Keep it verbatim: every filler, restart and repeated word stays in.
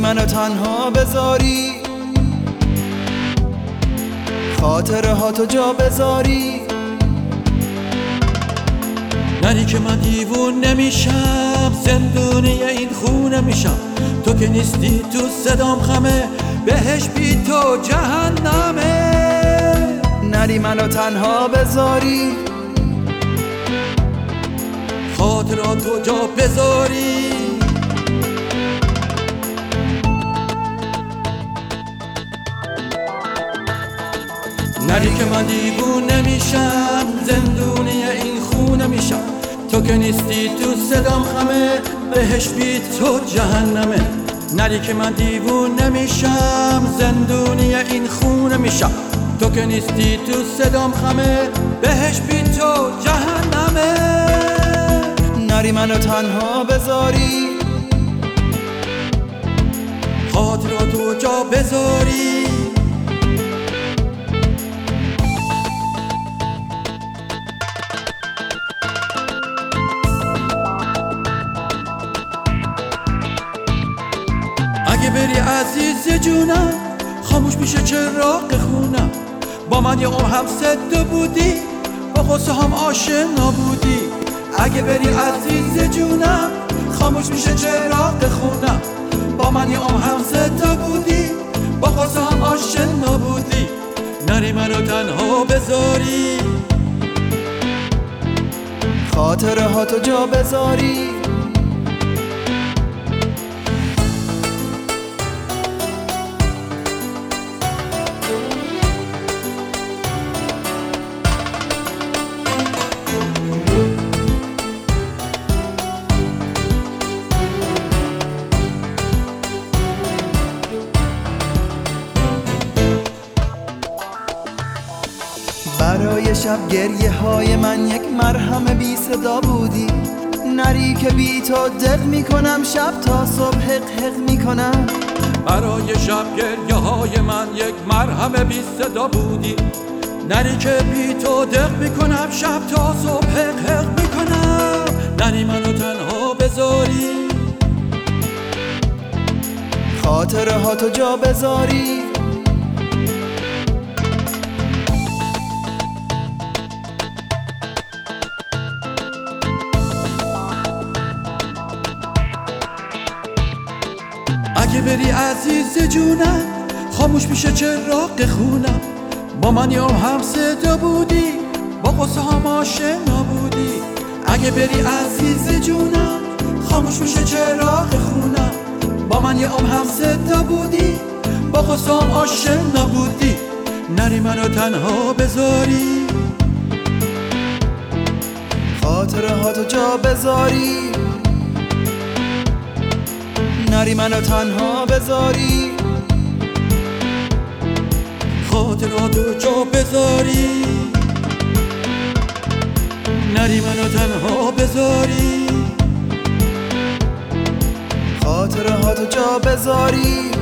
منو تنها بذاری، خاطره ها تو جا بذاری. نری که من دیوون نمیشم، زندونی این خونه میشم. تو که نیستی تو صدام خمه، بهش بی تو جهنمه. نری منو تنها بذاری، خاطرات تو جا بذاری. نری که من دیوون نمیشم، زندونی این خونه میشم. تو که نیستی تو صدام خمه، بهش بی تو جهنمه. نری که من دیوون نمیشم، زندونی این خونه میشم. تو که نیستی تو صدام خمه، بهش بی تو جهنمه. نری منو تنها بذاری، خاطراتو جا بذاری. اگه بری عزیز جونم، خاموش میشه چراغ خونم. با من یه عمر هم صد بودی، با قصه هم آشنا بودی. اگه بری عزیز جونم، خاموش میشه چراغ خونم. با من یه عمر هم صد بودی، با قصه هم آشنا بودی. نری منو تنها بذاری، خاطره ها تو جا بذاری. برای شب گریه های من یک مرهم بی صدا بودی. نری که بی تو دق میکنم، شب تا صبح حق حق میکنم. برای شب گریه های من یک مرهم بی صدا بودی. نری که بی تو دق میکنم، شب تا صبح حق حق میکنم. نری منو تنها بذاری، خاطره ها تو جا بذاری. اگه بری عزیز جونم، خاموش میشه چراغ خونم. با من یه عمر هم صدا بودی، با قصه هم آشنا بودی. اگه بری عزیز جونم، خاموش میشه چراغ خونم. با من یه عمر هم صدا بودی، با قصه هم آشنا بودی. نری منو تنها بذاری، خاطره ها تو جا بذاری. نری منو تنها بذاری، خاطراتو جا بذاری. نری منو تنها بذاری، خاطره ها تو جا بذاری.